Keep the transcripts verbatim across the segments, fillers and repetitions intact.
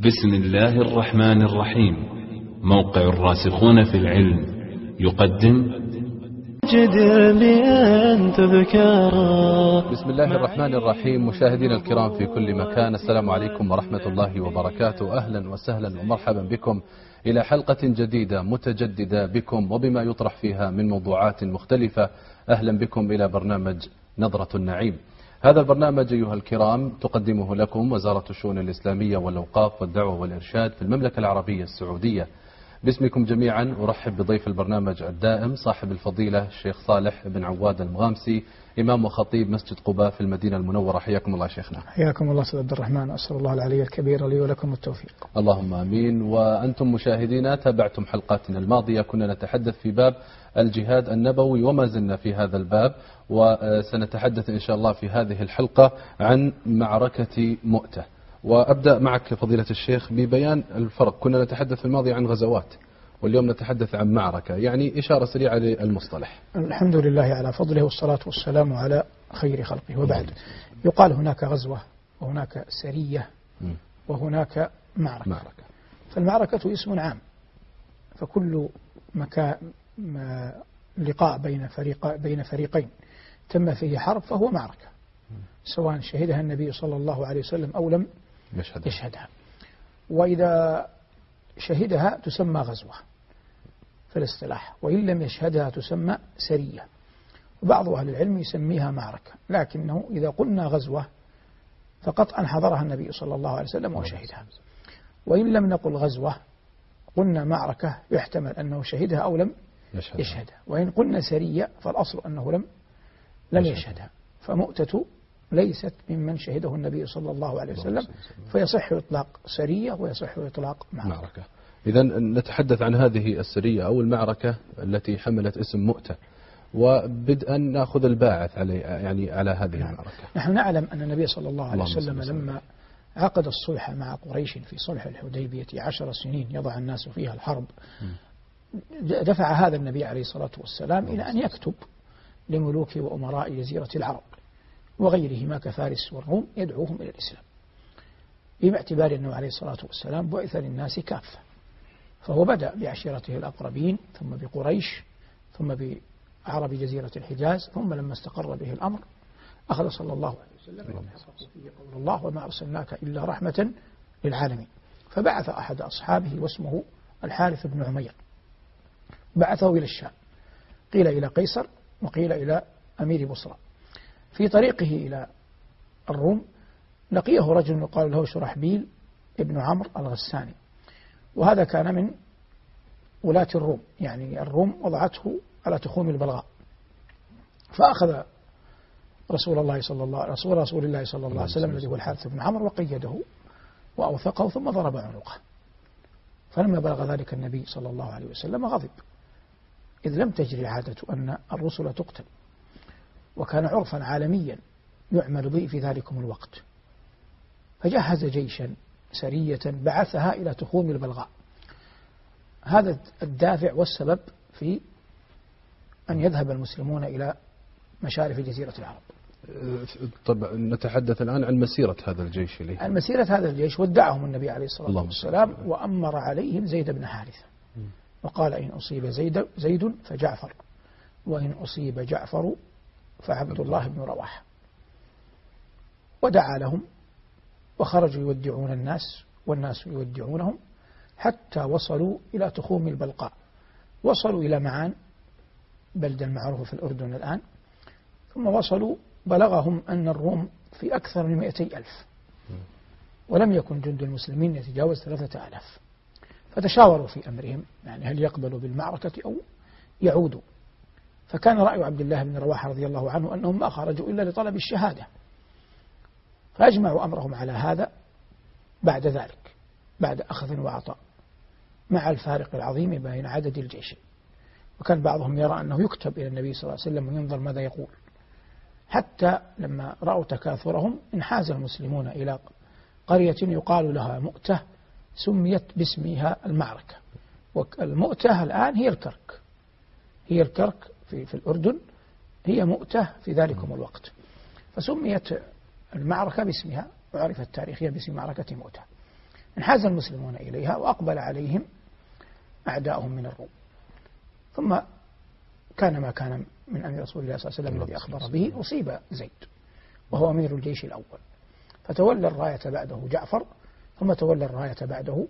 بسم الله الرحمن الرحيم. موقع الراسخون في العلم يقدم جدر بأن تذكر. بسم الله الرحمن الرحيم. مشاهدينا الكرام في كل مكان، السلام عليكم ورحمة الله وبركاته. أهلا وسهلا ومرحبا بكم إلى حلقة جديدة متجددة بكم وبما يطرح فيها من موضوعات مختلفة. أهلا بكم إلى برنامج نظرة النعيم. هذا البرنامج أيها الكرام تقدمه لكم وزارة الشؤون الإسلامية والأوقاف والدعوة والإرشاد في المملكة العربية السعودية. باسمكم جميعا أرحب بضيف البرنامج الدائم صاحب الفضيلة الشيخ صالح بن عواد المغامسي، إمام وخطيب مسجد قباء في المدينة المنورة. حياكم الله شيخنا. حياكم الله سيد عبد الرحمن، أسأل الله العلي الكبير لي ولكم التوفيق. اللهم آمين. وأنتم مشاهدينا تابعتم حلقاتنا الماضية، كنا نتحدث في باب الجهاد النبوي وما زلنا في هذا الباب، وسنتحدث إن شاء الله في هذه الحلقة عن معركة مؤتة. وأبدأ معك فضيلة الشيخ ببيان الفرق. كنا نتحدث في الماضي عن غزوات واليوم نتحدث عن معركة، يعني إشارة سريعة للمصطلح. الحمد لله على فضله والصلاة والسلام على خير خلقه. وبعد، يقال هناك غزوة وهناك سرية وهناك معركة. معركة. فالمعركة اسم عام، فكل مكان لقاء بين فريق بين فريقين تم فيه حرب فهو معركة، سواء شهدها النبي صلى الله عليه وسلم أو لم يشهدها. يشهدها. وإذا شهدها تسمى غزوة في الاصطلاح، وإن لم يشهدها تسمى سرية. وبعض أهل العلم يسميها معركة، لكنه إذا قلنا غزوة فقطعا حضرها النبي صلى الله عليه وسلم وشهدها. وإن لم نقل غزوة قلنا معركة يحتمل أنه شهدها أو لم يشهدها, يشهدها. وإن قلنا سرية فالأصل أنه لم لم يشهدها. فمؤتة ليست ممن شهده النبي صلى الله عليه وسلم، فيصح إطلاق سرية ويصح إطلاق معركة, معركة. إذن نتحدث عن هذه السرية أو المعركة التي حملت اسم مؤتة، وبدءا نأخذ الباعث علي يعني على هذه نعم. المعركة. نحن نعلم أن النبي صلى الله عليه وسلم لما عقد الصلح مع قريش في صلح الحديبية عشر سنين يضع الناس فيها الحرب، دفع هذا النبي عليه الصلاة والسلام إلى أن يكتب لملوك وأمراء جزيرة العرب وغيرهما كفارس والروم يدعوهم إلى الإسلام، باعتبار أنه عليه الصلاة والسلام بعث للناس كافة. فهو بدأ بعشيرته الأقربين، ثم بقريش، ثم بعرب جزيرة الحجاز، ثم لما استقر به الأمر أخذ صلى الله عليه وسلم فيه قول الله: وما أرسلناك إلا رحمة للعالمين. فبعث أحد أصحابه واسمه الحارث بن عمير، بعثه إلى الشام، قيل إلى قيصر وقيل إلى أمير بصرى. في طريقه إلى الروم لقيه رجل يقال له شرحبيل ابن عمرو الغساني، وهذا كان من ولاة الروم، يعني الروم وضعته على تخوم البلغاء. فأخذ رسول الله صلى الله رسول رسول الله صلى الله عليه وسلم الذي هو الحارث بن عمرو وقيده وأوثقه ثم ضرب عنقه. فلما بلغ ذلك النبي صلى الله عليه وسلم غضب، إذ لم تجري عادة أن الرسل تقتل، وكان عرفا عالميا يعمل به في ذلكم الوقت. فجهز جيشا سرية بعثها إلى تخوم البلغاء. هذا الدافع والسبب في أن يذهب المسلمون إلى مشارف جزيرة العرب. طبعا نتحدث الآن عن مسيرة هذا الجيش إليه. عن مسيرة هذا الجيش، ودعهم النبي عليه الصلاة والسلام وأمر عليهم زيد بن حارثة، وقال: إن أصيب زيد, زيد فجعفر، وإن أصيب جعفر فعبد الله بن رواحة. ودعا لهم وخرجوا يودعون الناس والناس يودعونهم حتى وصلوا إلى تخوم البلقاء. وصلوا إلى معان، بلدة معروفة في الأردن الآن. ثم وصلوا بلغهم أن الروم في أكثر من مئتي ألف، ولم يكن جند المسلمين يتجاوز ثلاثة آلاف. فتشاوروا في أمرهم، يعني هل يقبلوا بالمعركة أو يعودوا. فكان رأي عبد الله بن رواحة رضي الله عنه أنهم ما خرجوا إلا لطلب الشهادة، فأجمعوا أمرهم على هذا. بعد ذلك، بعد أخذ وعطاء، مع الفارق العظيم بين عدد الجيش، وكان بعضهم يرى أنه يكتب إلى النبي صلى الله عليه وسلم وينظر ماذا يقول، حتى لما رأوا تكاثرهم انحاز المسلمون إلى قرية يقال لها مؤتة، سميت باسمها المعركة. والمؤتة الآن هي الكرك، هي الكرك في, في الأردن، هي مؤتة في ذلكم الوقت. فسميت المعركة باسمها وعرفت تاريخيا باسم معركة مؤتة. انحاز المسلمون إليها وأقبل عليهم أعداؤهم من الروم. ثم كان ما كان من أمر رسول الله صلى الله عليه وسلم الذي أخبر به. أصيب زيد وهو أمير الجيش الأول، فتولى الراية بعده جعفر، ثم تولى الراية بعده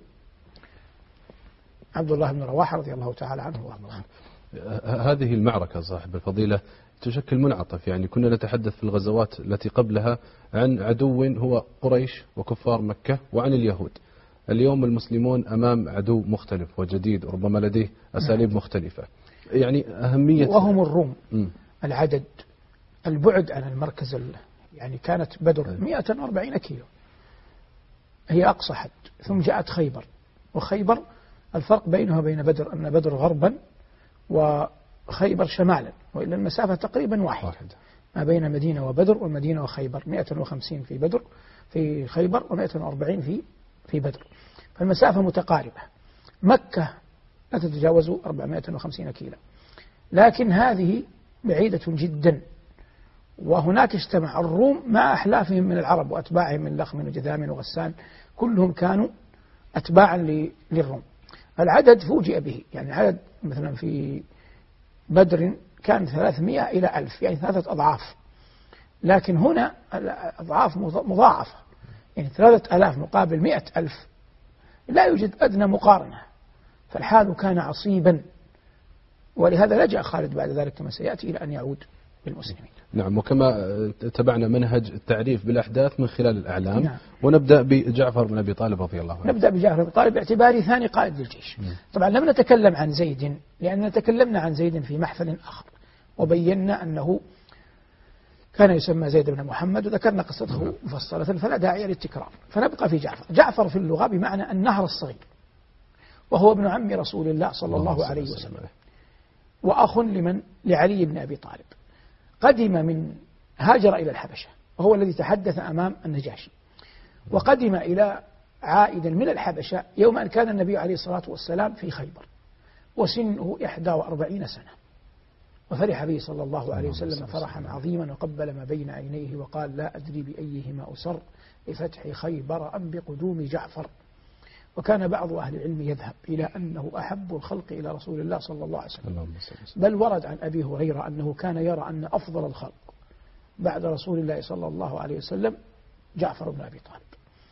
عبد الله بن رواحة رضي الله تعالى عنه وارضاه. هذه المعركة صاحب الفضيلة تشكل منعطف، يعني كنا نتحدث في الغزوات التي قبلها عن عدو هو قريش وكفار مكة وعن اليهود. اليوم المسلمون أمام عدو مختلف وجديد وربما لديه أساليب مختلفة، يعني أهمية وهم الروم. م. العدد، البعد عن المركز، يعني كانت بدر مئة وأربعين كيلو هي أقصى حد، ثم جاءت خيبر، وخيبر الفرق بينها وبين بدر أن بدر غربا وخيبر شمالا، وإلا المسافة تقريبا واحد, واحد. ما بين مدينة وبدر والمدينة وخيبر مئة وخمسين في بدر في خيبر ومئة وأربعين في في بدر، فالمسافة متقاربة. مكة لا تتجاوز أربعمائة وخمسين كيلو، لكن هذه بعيدة جدا. وهناك اجتمع الروم مع أحلافهم من العرب وأتباعهم من لخم وجذام وغسان، كلهم كانوا أتباعا للروم. العدد فوجئ به، يعني عدد مثلا في بدر كان ثلاثمائة إلى ألف، يعني ثلاثة أضعاف، لكن هنا الأضعاف مضاعفة، يعني ثلاثة ألاف مقابل مئة ألف، لا يوجد أدنى مقارنة، فالحال كان عصيبا. ولهذا لجأ خالد بعد ذلك كما سيأتي إلى أن يعود بالمسلمين. نعم، وكما تبعنا منهج التعريف بالأحداث من خلال الأعلام. نعم. ونبدأ بجعفر بن أبي طالب رضي الله عنه. نبدأ بجعفر بن أبي طالب باعتباره ثاني قائد للجيش. م. طبعا لم نتكلم عن زيد لأننا تكلمنا عن زيد في محفل آخر، وبينا أنه كان يسمى زيد بن محمد، وذكرنا قصته مفصلة فلا داعي للتكرار، فنبقى في جعفر. جعفر في اللغة بمعنى النهر الصغير، وهو ابن عم رسول الله صلى الله عليه وسلم، وأخ لمن لعلي بن أبي طالب. قدم من هاجر إلى الحبشة، وهو الذي تحدث أمام النجاشي، وقدم إلى عائدا من الحبشة يوم أن كان النبي عليه الصلاة والسلام في خيبر، وسنه إحدى وأربعين سنة، وفرح به صلى الله عليه وسلم فرحا عظيما، وقبل ما بين عينيه وقال: لا أدري بأيهما أسر، بفتح خيبر أم بقدوم جعفر. وكان بعض أهل العلم يذهب إلى أنه أحب الخلق إلى رسول الله صلى الله عليه وسلم، بل ورد عن أبي هريرة أنه كان يرى أن أفضل الخلق بعد رسول الله صلى الله عليه وسلم جعفر بن أبي طالب.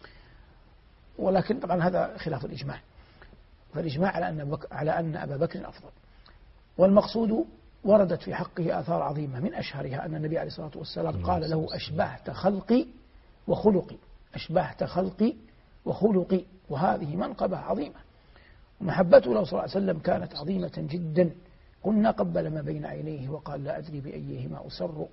ولكن طبعا هذا خلاف الإجماع، فالإجماع على أن, بك على أن أبا بكر أفضل. والمقصود وردت في حقه آثار عظيمة، من أشهرها أن النبي عليه الصلاة والسلام قال له: أشبهت خلقي وخلقي، أشبهت خلقي وخلقي. وهذه منقبة عظيمة، ومحبته له صلى الله عليه وسلم كانت عظيمة جدا. قلنا قبل ما بين عينيه وقال: لا أدري بأيهما أسر،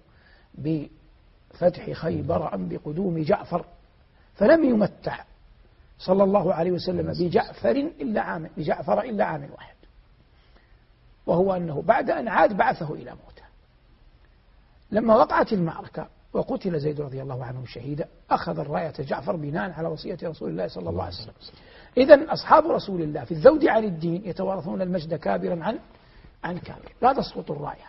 بفتح خيبر أم بقدوم جعفر. فلم يمتع صلى الله عليه وسلم بجعفر إلا عام بجعفر إلا عام واحد، وهو أنه بعد أن عاد بعثه إلى موته. لما وقعت المعركة وقتل زيد رضي الله عنه شهيدا، أخذ الراية جعفر بناء على وصية رسول الله صلى الله عليه وسلم. إذن أصحاب رسول الله في الذود عن الدين يتوارثون المجد كابرا عن عن كابر، لا تسقط الراية،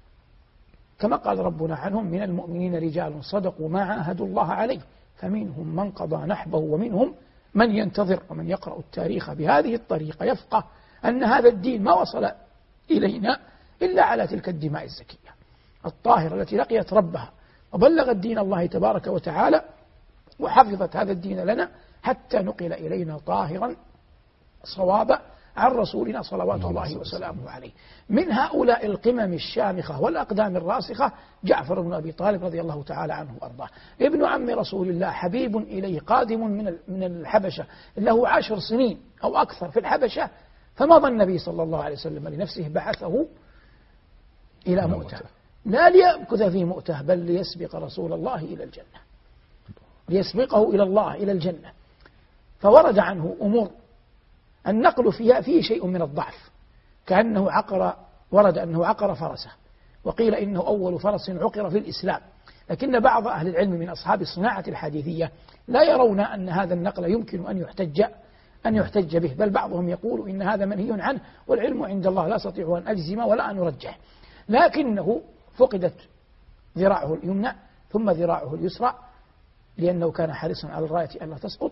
كما قال ربنا عنهم: من المؤمنين رجال صدقوا ما عاهدوا الله عليه، فمنهم من قضى نحبه ومنهم من ينتظر. ومن يقرأ التاريخ بهذه الطريقة يفقه أن هذا الدين ما وصل إلينا إلا على تلك الدماء الزكية الطاهرة التي لقيت ربها وبلغت دين الله تبارك وتعالى، وحفظت هذا الدين لنا حتى نقل إلينا طاهرا صوابا عن رسولنا صلوات الله وسلامه عليه. من هؤلاء القمم الشامخة والأقدام الراسخة جعفر بن أبي طالب رضي الله تعالى عنه وأرضاه، ابن عم رسول الله، حبيب إليه، قادم من من الحبشة، له عشر سنين أو أكثر في الحبشة، فما ظن النبي صلى الله عليه وسلم لنفسه، بعثه إلى مؤتة، لا ليمكث في مؤتة، بل ليسبق رسول الله إلى الجنة، ليسبقه إلى الله إلى الجنة. فورد عنه أمور النقل فيها فيه شيء من الضعف، كأنه عقر، ورد أنه عقر فرسه، وقيل إنه أول فرس عقر في الإسلام. لكن بعض أهل العلم من أصحاب الصناعة الحديثية لا يرون أن هذا النقل يمكن أن يحتج أن يحتج به، بل بعضهم يقول إن هذا منهي عنه، والعلم عند الله، لا أستطيع أن أجزم ولا أن أرجح. لكنه فقدت ذراعه اليمنى ثم ذراعه اليسرى، لأنه كان حريصا على الراية أن لا تسقط،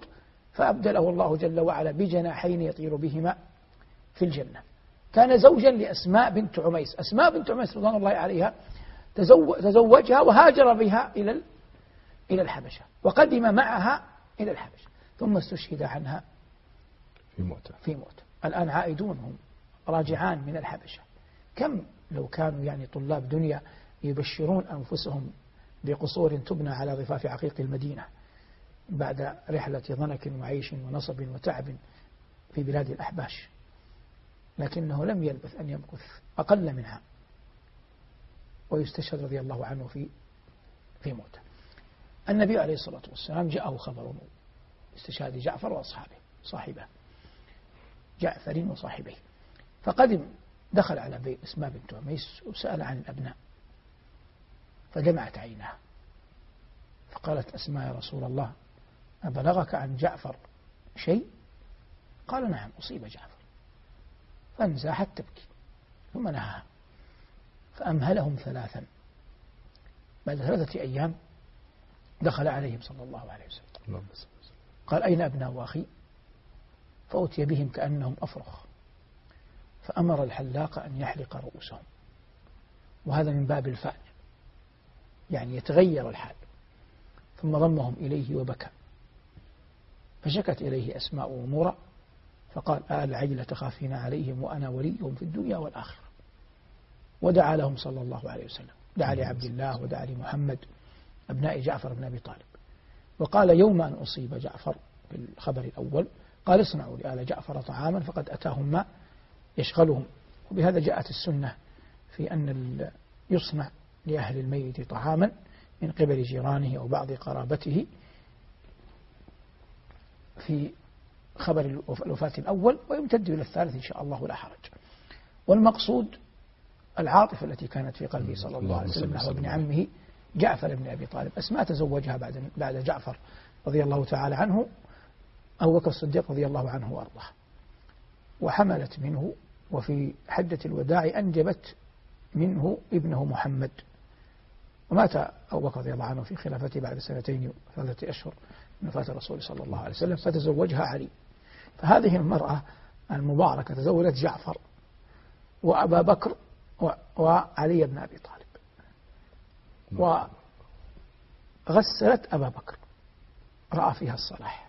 فأبدله الله جل وعلا بجناحين يطير بهما في الجنة. كان زوجا لأسماء بنت عميس. أسماء بنت عميس رضوان الله عليها تزوجها وهاجر بها إلى إلى الحبشة، وقدم معها إلى الحبشة، ثم استشهد عنها في موته في موته. الآن عائدون هم راجعان من الحبشة. كم لو كانوا يعني طلاب دنيا يبشرون أنفسهم بقصور تبنى على ضفاف عقيق المدينة بعد رحلة ضنك وعيش ونصب وتعب في بلاد الأحباش، لكنه لم يلبث أن يمكث أقل من عام ويستشهد رضي الله عنه في في موته. النبي عليه الصلاة والسلام جاءه خبر استشهاد جعفر وأصحابه صاحبه جعفر وصاحبه، فقدم دخل على بيت أسماء بنت عميس وسأل عن الأبناء، فدمعت عينها، فقالت أسماء يا رسول الله أبلغك عن جعفر شيء؟ قال نعم أصيب جعفر، فانزاحت تبكي، ثم نهاها فأمهلهم ثلاثا. بعد ثلاثة أيام دخل عليهم صلى الله عليه وسلم قال أين أبناء أخي؟ فأتي بهم كأنهم أفرخ، فأمر الحلاق أن يحلق رؤوسهم، وهذا من باب الفعل يعني يتغير الحال. ثم ضمهم إليه وبكى، فشكت إليه أسماء ومورة فقال آل العجل تخافين عليهم وأنا وليهم في الدنيا والآخرة، ودعا لهم صلى الله عليه وسلم، دعا لعبد الله ودعا لمحمد أبناء جعفر بن أبي طالب، وقال يوم أن أصيب جعفر في الخبر الأول قال اصنعوا لآل جعفر طعاما فقد أتاهم ما يشغلهم. وبهذا جاءت السنة في أن يصنع لأهل الميت طعاما من قبل جيرانه أو بعض قرابته في خبر الوفاة الأول، ويمتد إلى الثالث إن شاء الله لا حرج. والمقصود العاطفة التي كانت في قلبه صلى الله عليه وسلم نحو ابن عمه جعفر بن أبي طالب. أسماء تزوجها بعد بعد جعفر رضي الله تعالى عنه أبو بكر الصديق رضي الله عنه وأرضاه، وحملت منه، وفي حجة الوداع أنجبت منه ابنه محمد، ومات أبو بكر رضي الله عنه في خلافته بعد سنتين وثلاثة أشهر من وفاة الرسول صلى الله عليه وسلم، فتزوجها علي. فهذه المرأة المباركة تزوجت جعفر وأبا بكر وعلي بن أبي طالب، وغسلت أبا بكر رأى فيها الصلاح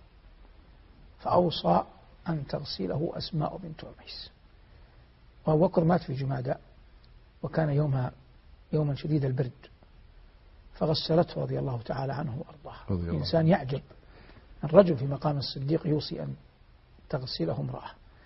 فأوصى أن تغسله أسماء بنت عميس. وأبو بكر مات في جمادى وكان يومها يوما شديد البرد، فغسلته رضي الله تعالى عنه وأرضاه. إنسان يعجب الرجل في مقام الصديق يوصي أن تغسله امرأة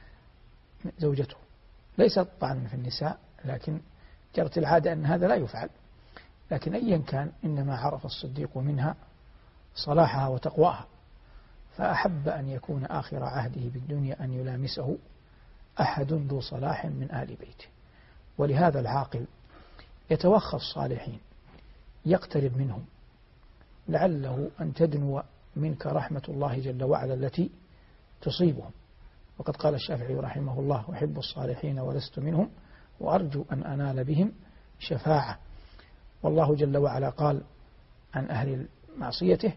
زوجته، ليس طعنا في النساء، لكن جرت العادة أن هذا لا يفعل، لكن أيا كان إنما عرف الصديق منها صلاحها وتقواها، فأحب أن يكون آخر عهده بالدنيا أن يلامسه أحد ذو صلاح من آل بيته. ولهذا العاقل يتوخى الصالحين يقترب منهم لعله أن تدنو منك رحمة الله جل وعلا التي تصيبهم. وقد قال الشافعي رحمه الله أحب الصالحين ولست منهم وأرجو أن أنال بهم شفاعة. والله جل وعلا قال عن أهل معصيته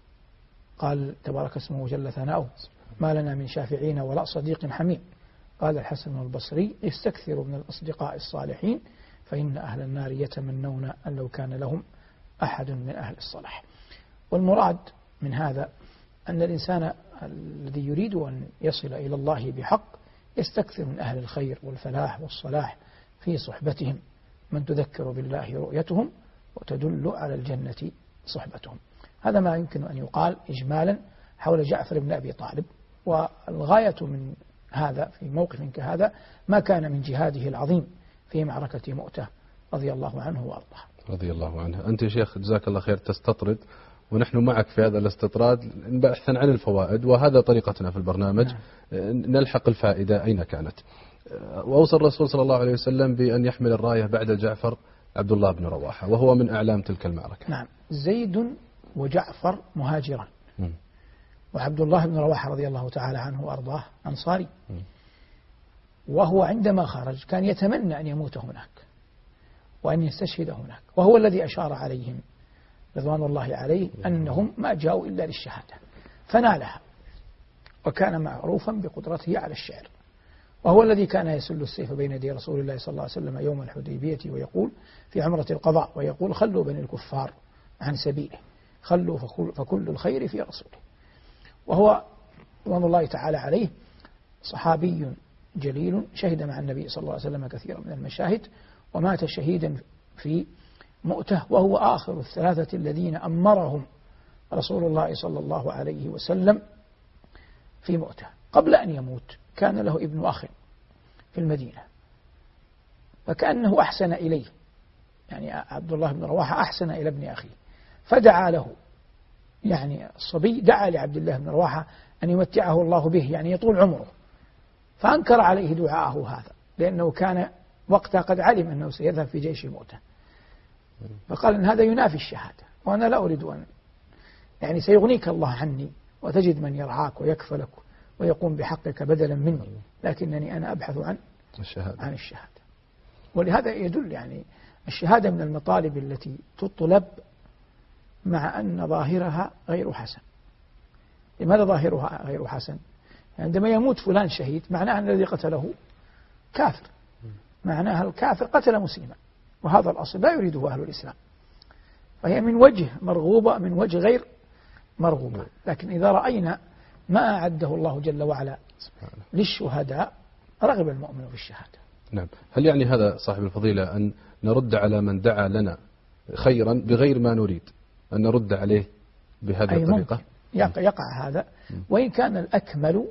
قال تبارك اسمه جل ثناؤه ما لنا من شافعين ولا صديق حميم. قال الحسن البصري استكثروا من الأصدقاء الصالحين فإن أهل النار يتمنون أن لو كان لهم أحد من أهل الصلاح. والمراد من هذا أن الإنسان الذي يريد أن يصل إلى الله بحق يستكثر من أهل الخير والفلاح والصلاح في صحبتهم، من تذكر بالله رؤيتهم وتدل على الجنة صحبتهم. هذا ما يمكن أن يقال إجمالا حول جعفر بن أبي طالب. والغاية من هذا في موقف كهذا ما كان من جهاده العظيم في معركة مؤتة رضي الله عنه وأرضاه. رضي الله عنه. أنت يا شيخ جزاك الله خير تستطرد ونحن معك في هذا الاستطراد بحثا عن الفوائد، وهذا طريقتنا في البرنامج. نعم. نلحق الفائدة أين كانت. وأوصى الرسول صلى الله عليه وسلم بأن يحمل الراية بعد جعفر عبد الله بن رواحة، وهو من أعلام تلك المعركة. نعم. زيد وجعفر مهاجران، وعبد الله بن رواحة رضي الله تعالى عنه وأرضاه أنصاري، وهو عندما خرج كان يتمنى أن يموت هناك وأن يستشهد هناك، وهو الذي أشار عليهم رضوان الله عليه أنهم ما جاءوا إلا للشهادة، فنالها وكان معروفا بقدرته على الشعر، وهو الذي كان يسل السيف بين يدي رسول الله صلى الله عليه وسلم يوم الحديبية ويقول في عمرة القضاء، ويقول خلوا بني الكفار عن سبيله، خلوا فكل الخير في رسوله. وهو رضوان الله تعالى عليه صحابي جليل، شهد مع النبي صلى الله عليه وسلم كثيرا من المشاهد، ومات شهيدا في مؤتة، وهو آخر الثلاثة الذين أمرهم رسول الله صلى الله عليه وسلم في مؤتة. قبل أن يموت كان له ابن أخ في المدينة، فكأنه أحسن إليه، يعني عبد الله بن رواحة أحسن إلى ابن أخيه، فدعا له، يعني الصبي دعا لعبد الله بن رواحة أن يمتعه الله به، يعني يطول عمره، فأنكر عليه دعاءه هذا، لأنه كان وقتها قد علم أنه سيذهب في جيش المؤتة، فقال إن هذا ينافي الشهادة، وأنا لا أريد أن، يعني سيغنيك الله عني وتجد من يرعاك ويكفلك ويقوم بحقك بدلا مني، لكنني أنا أبحث عن الشهادة. عن الشهادة. ولهذا يدل يعني الشهادة من المطالب التي تطلب مع أن ظاهرها غير حسن. لماذا ظاهرها غير حسن؟ عندما يموت فلان شهيد معناه أن الذي قتله كافر، معناها الكافر قتل مسلما، وهذا الأصل لا يريده أهل الإسلام، فهي من وجه مرغوبة من وجه غير مرغوبة. لكن إذا رأينا ما أعده الله جل وعلا للشهداء رغب المؤمن في الشهادة. نعم. هل يعني هذا صاحب الفضيلة أن نرد على من دعا لنا خيرا بغير ما نريد، أن نرد عليه بهذه الطريقة؟ يقع, يقع هذا، وإن كان الأكمل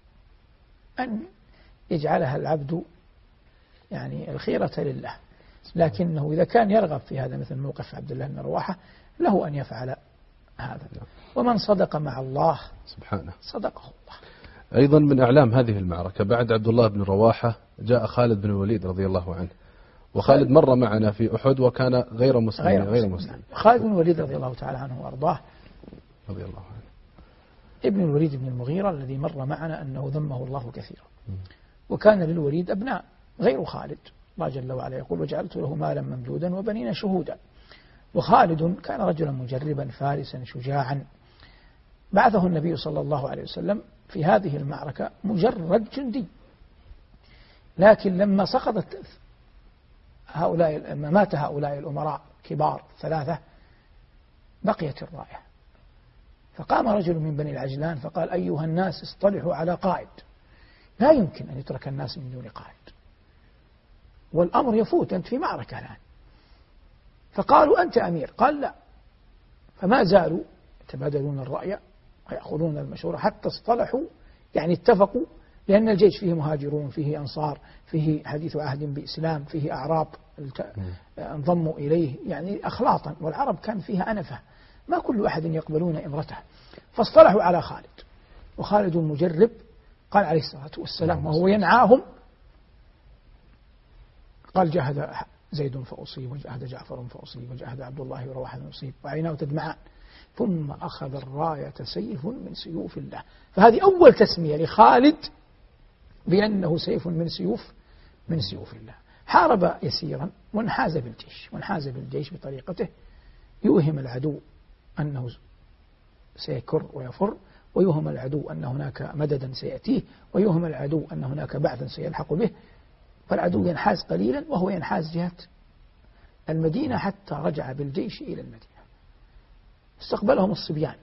أن يجعلها العبد يعني الخيرة لله، لكنه إذا كان يرغب في هذا مثل موقف عبد الله بن رواحة له أن يفعل هذا. ومن صدق مع الله سبحانه صدقه الله. أيضا من أعلام هذه المعركة بعد عبد الله بن رواحة جاء خالد بن الوليد رضي الله عنه، وخالد مر معنا في أحد وكان غير مسلم غير, غير مسلم. خالد بن الوليد رضي الله تعالى عنه وأرضاه رضي الله عنه ابن الوليد بن المغيرة الذي مر معنا أنه ذمه الله كثيرا، وكان للوليد أبناء غير خالد، الله جل وعلا يقول وجعلت له مالا ممدودا وبنين شهودا. وخالد كان رجلا مجربا فارسا شجاعا، بعثه النبي صلى الله عليه وسلم في هذه المعركة مجرد جندي، لكن لما سقطت هؤلاء لما مات هؤلاء الأمراء كبار ثلاثة بقيت الراية، فقام رجل من بني العجلان فقال أيها الناس اصطلحوا على قائد، لا يمكن أن يترك الناس من دون قائد، والأمر يفوت، أنت في معركة الآن. فقالوا أنت أمير، قال لا، فما زالوا يتبادلون الرأي ويأخذون المشورة حتى اصطلحوا، يعني اتفقوا، لأن الجيش فيه مهاجرون، فيه أنصار، فيه حديث عهد بإسلام، فيه أعراب انضموا إليه، يعني أخلاطا، والعرب كان فيها أنفة، ما كل أحد يقبلون إمرته، فاصطلحوا على خالد. وخالد مجرب، قال عليه الصلاة والسلام وهو ينعاهم، قال جاهد زيد فأصيب، وجاهد جعفر فأصيب، وجاهد عبد الله ورواحة فأصيب، وعيناه تدمعان، ثم أخذ الراية سيف من سيوف الله. فهذه أول تسمية لخالد بأنه سيف من سيوف من سيوف الله. حارب يسيرا وانحاز بالجيش، وانحاز بالجيش بطريقته يوهم العدو أنه سيكر ويفر، ويوهم العدو أن هناك مددا سيأتيه، ويوهم العدو أن هناك بعثا سيلحق به، فالعدو ينحاز قليلا وهو ينحاز جهة المدينة حتى رجع بالجيش إلى المدينة. استقبلهم الصبيان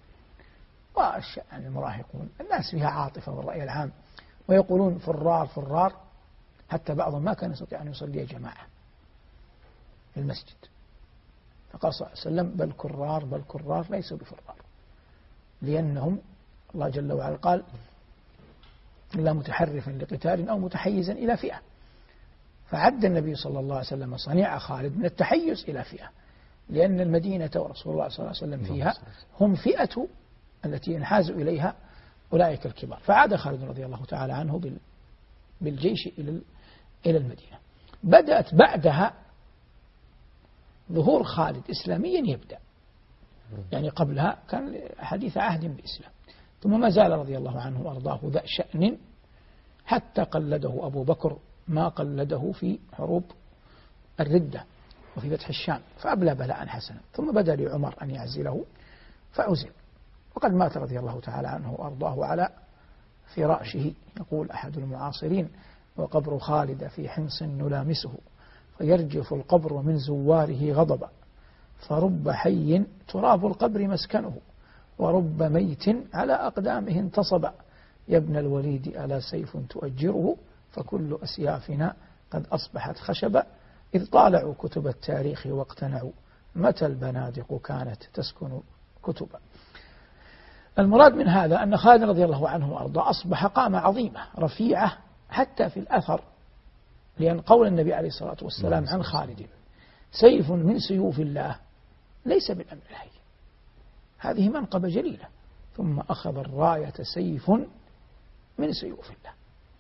يعني المراهقون، الناس فيها عاطفة والرأي العام، ويقولون فرار فرار، حتى بعضهم ما كان يستطيع أن يصلي جماعة في المسجد، فقال صلى الله عليه وسلم بل كرار بل كرار ليسوا بفرار، لأنهم الله جل وعلا قال إلا متحرفا لقتال أو متحيزا إلى فئة، فعد النبي صلى الله عليه وسلم صنيع خالد من التحيز إلى فئة، لأن المدينة ورسول الله صلى الله عليه وسلم فيها هم فئة التي ينحاز إليها أولئك الكبار. فعاد خالد رضي الله تعالى عنه بالجيش إلى المدينة. بدأت بعدها ظهور خالد إسلاميا يبدأ، يعني قبلها كان حديث عهد بإسلام، ثم ما زال رضي الله عنه وأرضاه ذا شأن حتى قلده أبو بكر ما قلده في حروب الردة وفي فتح الشام، فأبلى بلاء حسنا، ثم بدا لعمر أن يعزله فعزل، وقد مات رضي الله تعالى عنه وأرضاه على فراشه. يقول أحد المعاصرين: وقبر خالد في حنص نلامسه فيرجف القبر ومن زواره غضبا، فرب حي تراب القبر مسكنه ورب ميت على أقدامه انتصب، يا ابن الوليد ألا سيف تؤجره فكل أسيافنا قد أصبحت خشبا، إذ طالعوا كتب التاريخ واقتنعوا متى البنادق كانت تسكن كتبا. المراد من هذا أن خالد رضي الله عنه وأرضاه أصبح قامة عظيمة رفيعة حتى في الأثر، لأن قول النبي عليه الصلاة والسلام عن خالد: سيف من سيوف الله ليس بالأمر الحي، هذه منقبة جليلة. ثم أخذ الراية: سيف من سيوف الله.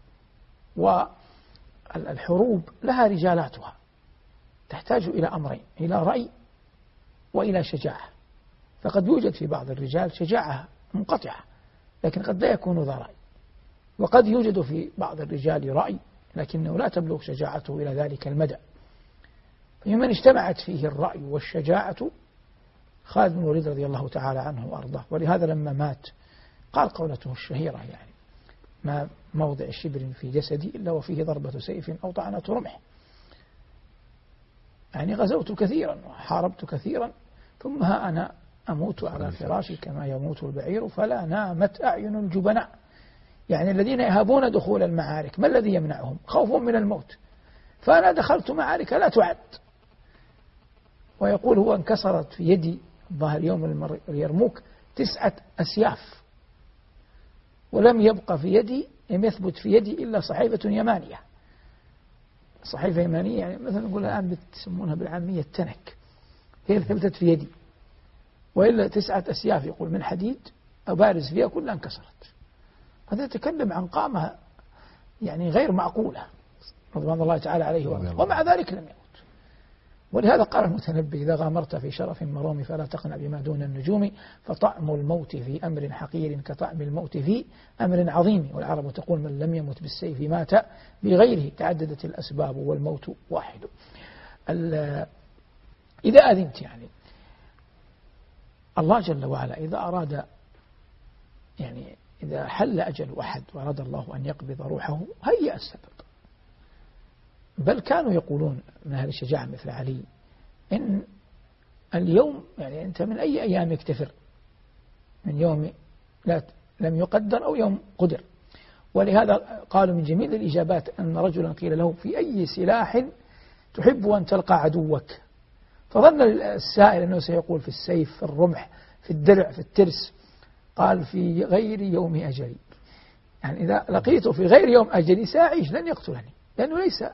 والحروب لها رجالاتها تحتاج إلى أمرين: إلى رأي وإلى شجاعة. فقد يوجد في بعض الرجال شجاعة منقطعة لكن قد لا يكون ذا رأي، وقد يوجد في بعض الرجال رأي لكنه لا تبلغ شجاعته إلى ذلك المدى. فمن اجتمعت فيه الرأي والشجاعة خالد بن الوليد رضي الله تعالى عنه وأرضاه. ولهذا لما مات قال قولته الشهيرة: يعني ما موضع شبر في جسدي إلا وفيه ضربة سيف أو طعنة رمح. يعني غزوت كثيرا وحاربت كثيرا ثم ها أنا أموت على فراشي كما يموت البعير فلا نامت أعين الجبناء. يعني الذين يهابون دخول المعارك ما الذي يمنعهم؟ خوف من الموت. فأنا دخلت معارك لا تعد. ويقول: هو انكسرت في يدي ظهر يوم اليرموك تسعة أسياف ولم يبقى في يدي لم يثبت في يدي إلا صحيفة يمانية. صحيفة يمانية يعني مثلا نقول الآن بتسمونها بالعامية التنك، هي اللي ثبتت في يدي، وإلا تسعة أسياف يقول من حديد أبارز فيها كلها انكسرت. هذا يتكلم عن قامة يعني غير معقولة رضوان الله تعالى عليه وآله، ومع ذلك لم يموت. ولهذا قال المتنبي: إذا غامرت في شرف مروم فلا تقنع بما دون النجوم، فطعم الموت في أمر حقير كطعم الموت في أمر عظيم. والعرب تقول: من لم يمت بالسيف مات بغيره، تعددت الأسباب والموت واحد. إذا أذنت يعني الله جل وعلا إذا أراد يعني إذا حل أجل أحد وأراد الله أن يقبض روحه هيأ السبب. بل كانوا يقولون من أهل الشجاعة مثل علي إن اليوم يعني أنت من أي أيامك تفر؟ من يوم لا لم يقدر أو يوم قدر. ولهذا قالوا من جميل الإجابات أن رجلا قيل له: في أي سلاح تحب أن تلقى عدوك؟ فظن السائل أنه سيقول في السيف، في الرمح، في الدرع، في الترس. قال: في غير يوم أجلي. يعني إذا لقيته في غير يوم أجلي سأعيش لن يقتلني لأنه ليس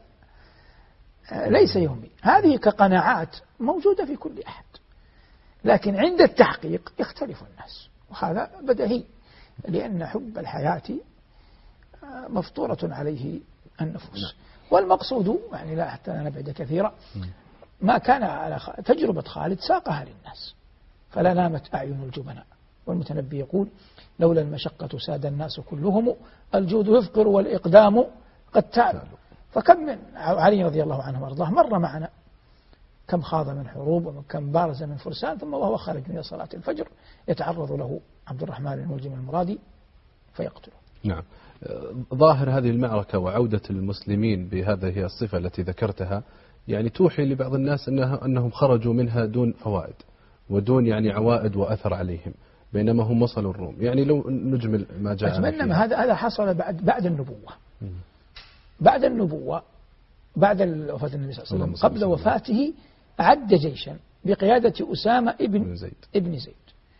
ليس يومي. هذه كقناعات موجودة في كل أحد، لكن عند التحقيق يختلف الناس، وهذا بديهي لأن حب الحياة مفطورة عليه النفوس. والمقصود يعني لا حتى نبعد كثيرا ما كان على تجربة خالد ساقها للناس فلا نامت أعين الجبناء. والمتنبي يقول: لولا المشقة ساد الناس كلهم الجود يفقر والإقدام قد تعب. فكم من علي رضي الله عنه وارضاه مر معنا كم خاض من حروب وكم بارز من فرسان ثم وهو خارج من صلاة الفجر يتعرض له عبد الرحمن الملجم المرادي فيقتله. نعم. ظاهر هذه المعركة وعودة المسلمين بهذه الصفة التي ذكرتها يعني توحي لبعض الناس أنها أنهم خرجوا منها دون فوائد ودون يعني عوائد وأثر عليهم، بينما هم وصلوا الروم. يعني لو نجمل ما جاء أتمنى هذا هذا حصل بعد بعد النبوة. بعد النبوة بعد وفاة النبي صلى الله عليه وسلم قبل وفاته أعد جيشا بقيادة أسامة ابن زيد ابن زيد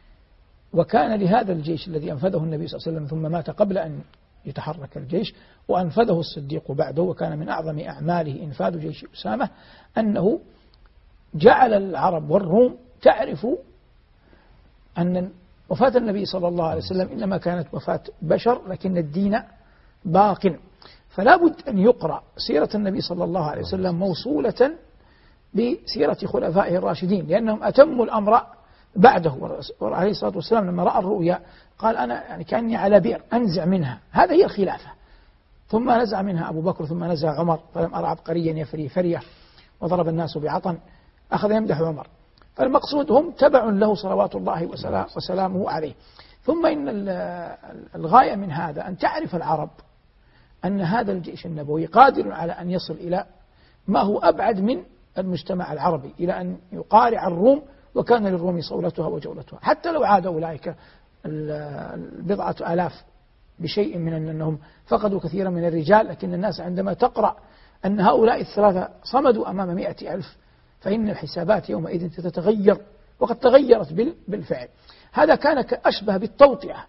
وكان لهذا الجيش الذي أنفذه النبي صلى الله عليه وسلم ثم مات قبل أن يتحرك الجيش وأنفذه الصديق بعده، وكان من أعظم أعماله إنفاذ جيش أسامة أنه جعل العرب والروم تعرف أن وفاة النبي صلى الله عليه وسلم إنما كانت وفاة بشر لكن الدين باق. فلا بد أن يقرأ سيرة النبي صلى الله عليه وسلم موصولة بسيرة خلفائه الراشدين لأنهم أتموا الأمر بعده. عليه الصلاة والسلام لما رأى الرؤيا قال: أنا يعني كأني على بئر أنزع منها، هذا هي الخلافة. ثم نزع منها أبو بكر ثم نزع عمر، فلم أرى عبقريا يفري فرية وضرب الناس بعطن، أخذ يمدح عمر. فالمقصود هم تبع له صلوات الله وسلامه عليه. ثم إن الغاية من هذا أن تعرف العرب أن هذا الجيش النبوي قادر على أن يصل إلى ما هو أبعد من المجتمع العربي، إلى أن يقارع الروم، وكان للروم صولتها وجولتها. حتى لو عاد أولئك البضعة آلاف بشيء من أنهم فقدوا كثيرا من الرجال، لكن الناس عندما تقرأ أن هؤلاء الثلاثة صمدوا أمام مئة ألف فإن الحسابات يومئذ تتغير، وقد تغيرت بالفعل. هذا كان أشبه بالتوطئة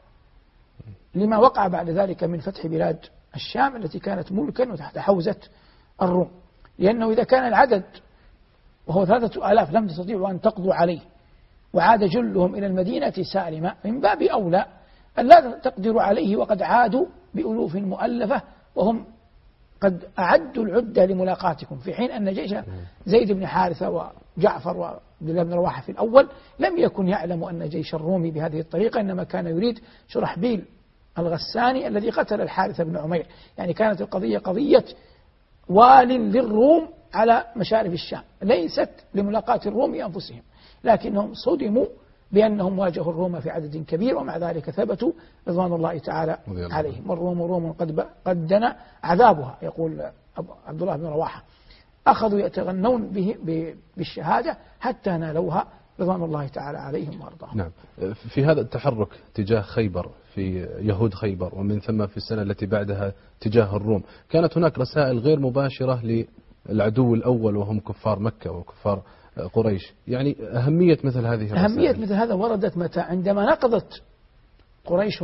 لما وقع بعد ذلك من فتح بلاد الشام التي كانت ملكا وتحت حوزة الروم، لأنه إذا كان العدد وهو ثلاثة آلاف لم تستطيعوا أن تقضوا عليه وعاد جلهم إلى المدينة سالمة، من باب أولى أن لا تقدروا عليه وقد عادوا بألوف مؤلفة وهم قد أعدوا العدة لملاقاتكم، في حين أن جيش زيد بن حارثة وجعفر وعبد الله بن رواحة في الأول لم يكن يعلم أن جيش الروم بهذه الطريقة، إنما كان يريد شرحبيل الغساني الذي قتل الحارث بن عمير. يعني كانت القضية قضية وال للروم على مشارف الشام، ليست لملاقاة الروم أنفسهم، لكنهم صدموا بأنهم واجهوا الروم في عدد كبير، ومع ذلك ثبتوا رضوان الله تعالى عليهم. والروم روم قد قدنا عذابها، يقول عبد الله بن رواحة، أخذوا يتغنون به بالشهادة حتى نالوها رضوان الله تعالى عليهم وارضاهم. نعم. في هذا التحرك تجاه خيبر، في يهود خيبر، ومن ثم في السنة التي بعدها تجاه الروم، كانت هناك رسائل غير مباشرة للعدو الأول وهم كفار مكة وكفار قريش. يعني أهمية مثل هذه الرسائل، أهمية مثل هذا وردت متى؟ عندما نقضت قريش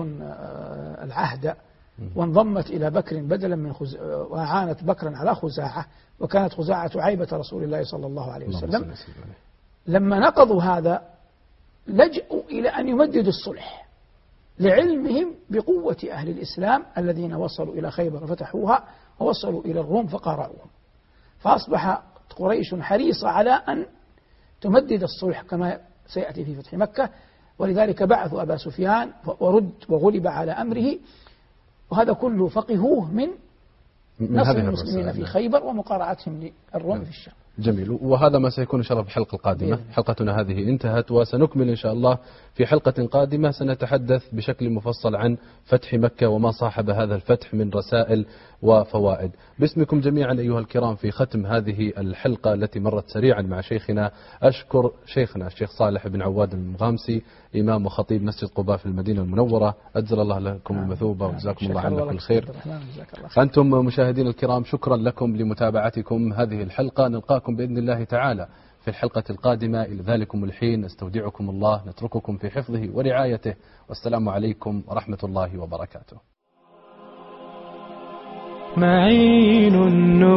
العهد وانضمت إلى بكر بدلا من خز... وأعانت بكرا على خزاعة، وكانت خزاعة عيبة رسول الله صلى الله عليه وسلم. لما نقضوا هذا لجأوا إلى أن يمددوا الصلح لعلمهم بقوة أهل الإسلام الذين وصلوا إلى خيبر وفتحوها ووصلوا إلى الروم فقارعوهم، فأصبح قريش حريصة على أن تمدد الصلح كما سيأتي في فتح مكة، ولذلك بعثوا أبا سفيان ورد وغلب على أمره، وهذا كله فقهوه من نصر المسلمين في خيبر ومقارعتهم للروم في الشام. جميل. وهذا ما سيكون إن شاء الله في الحلقة القادمة. حلقتنا هذه انتهت، وسنكمل إن شاء الله في حلقة قادمة. سنتحدث بشكل مفصل عن فتح مكة وما صاحب هذا الفتح من رسائل وفوائد. باسمكم جميعا أيها الكرام في ختم هذه الحلقة التي مرت سريعا مع شيخنا، أشكر شيخنا الشيخ صالح بن عواد المغامسي، إمام وخطيب مسجد قباء في المدينة المنورة، أجزل الله لكم المثوبة وجزاكم الله عنا كل خير. أنتم مشاهدين الكرام شكرا لكم لمتابعتكم هذه الحلقة، نلقاكم بإذن الله تعالى في الحلقة القادمة. إلى ذلكم الحين نستودعكم الله، نترككم في حفظه ورعايته، والسلام عليكم ورحمة الله وبركاته. معين